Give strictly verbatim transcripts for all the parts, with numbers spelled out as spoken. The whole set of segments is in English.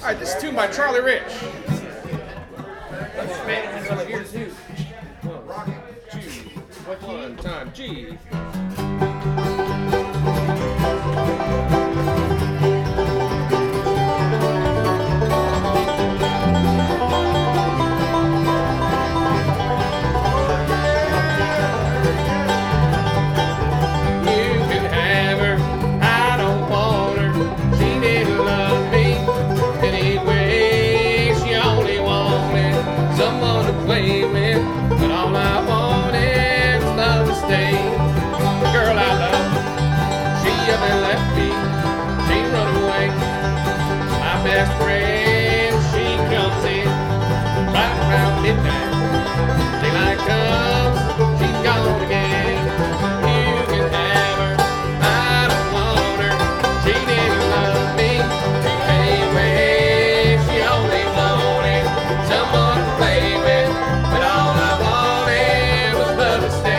right, this is tuned by Charlie Rich. One time, G. Best friend, she comes in right around midnight. Daylight comes, she's gone again. You can have her, I don't want her. She didn't love me anyway. She only wanted someone to play with, but all I wanted was love to stay.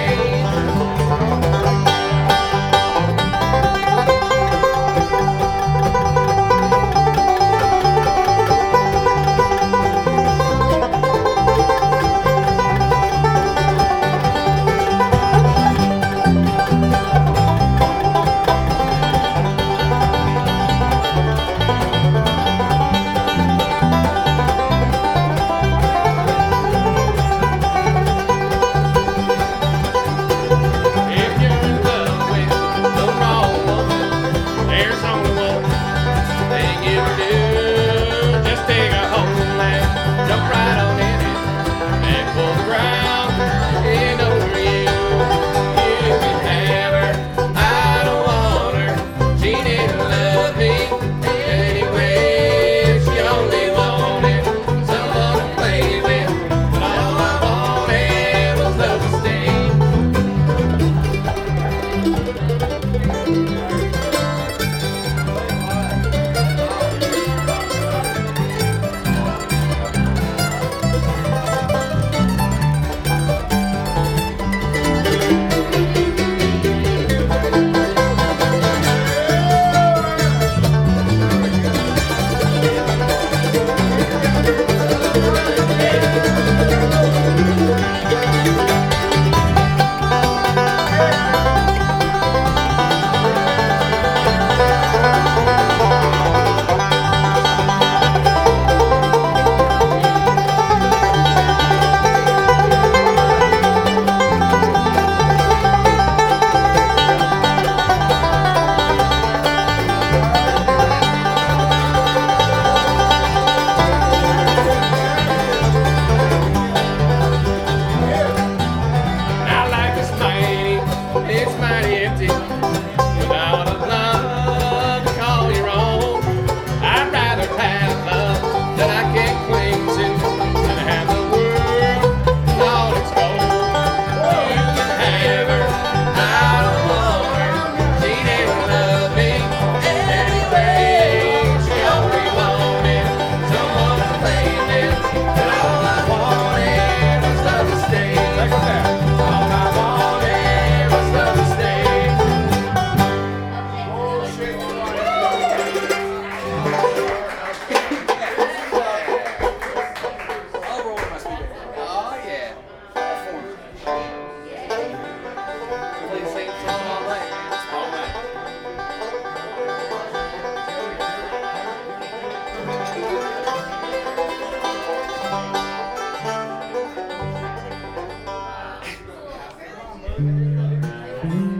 Thank you.